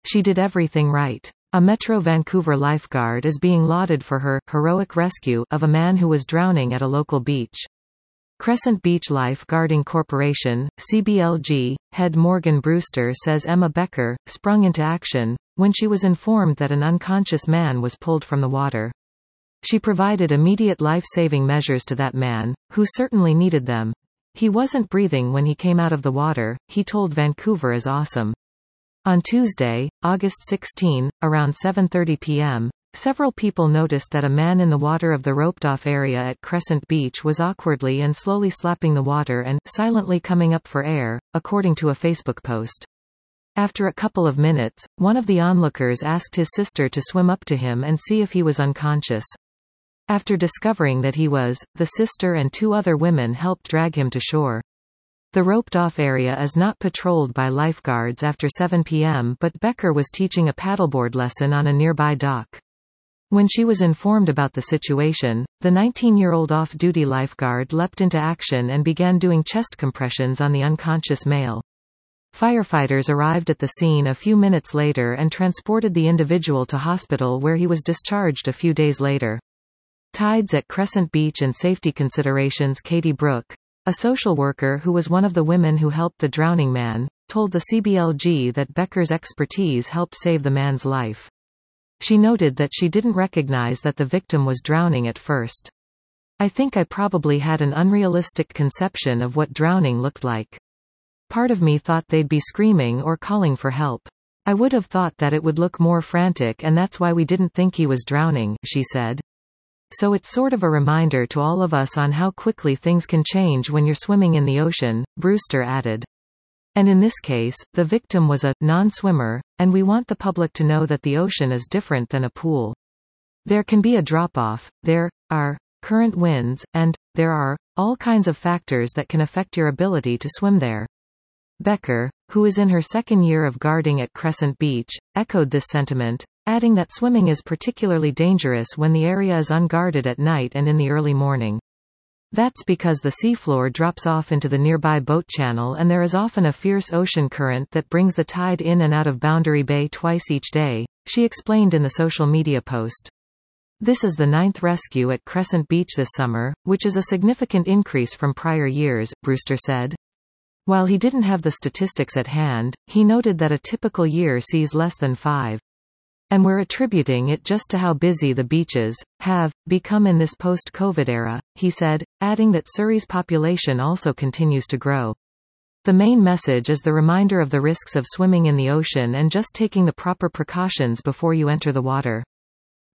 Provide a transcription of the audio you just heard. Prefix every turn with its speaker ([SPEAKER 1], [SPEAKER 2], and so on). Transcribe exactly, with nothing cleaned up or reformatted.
[SPEAKER 1] She did everything right. A Metro Vancouver lifeguard is being lauded for her heroic rescue of a man who was drowning at a local beach. Crescent Beach Life Guarding Corporation, C B L G, head Morgan Brewster says Emma Becker sprung into action when she was informed that an unconscious man was pulled from the water. She provided immediate life-saving measures to that man, who certainly needed them. He wasn't breathing when he came out of the water, he told Vancouver is Awesome. On Tuesday, August sixteenth, around seven thirty p m, several people noticed that a man in the water of the roped-off area at Crescent Beach was awkwardly and slowly slapping the water and silently coming up for air, according to a Facebook post. After a couple of minutes, one of the onlookers asked his sister to swim up to him and see if he was unconscious. After discovering that he was, the sister and two other women helped drag him to shore. The roped-off area is not patrolled by lifeguards after seven p m but Becker was teaching a paddleboard lesson on a nearby dock. When she was informed about the situation, the nineteen-year-old off-duty lifeguard leapt into action and began doing chest compressions on the unconscious male. Firefighters arrived at the scene a few minutes later and transported the individual to hospital where he was discharged a few days later. Tides at Crescent Beach and safety considerations. Katie Brooke, a social worker who was one of the women who helped the drowning man, told the C B L G that Becker's expertise helped save the man's life. She noted that she didn't recognize that the victim was drowning at first. I think I probably had an unrealistic conception of what drowning looked like. Part of me thought they'd be screaming or calling for help. I would have thought that it would look more frantic and that's why we didn't think he was drowning, she said. So it's sort of a reminder to all of us on how quickly things can change when you're swimming in the ocean, Brewster added. And in this case, the victim was a non-swimmer, and we want the public to know that the ocean is different than a pool. There can be a drop-off, there are current winds, and there are all kinds of factors that can affect your ability to swim there. Becker, who is in her second year of guarding at Crescent Beach, echoed this sentiment, adding that swimming is particularly dangerous when the area is unguarded at night and in the early morning. That's because the seafloor drops off into the nearby boat channel and there is often a fierce ocean current that brings the tide in and out of Boundary Bay twice each day, she explained in the social media post. This is the ninth rescue at Crescent Beach this summer, which is a significant increase from prior years, Brewster said. While he didn't have the statistics at hand, he noted that a typical year sees less than five. And we're attributing it just to how busy the beaches have become in this post-COVID era, he said, adding that Surrey's population also continues to grow. The main message is the reminder of the risks of swimming in the ocean and just taking the proper precautions before you enter the water.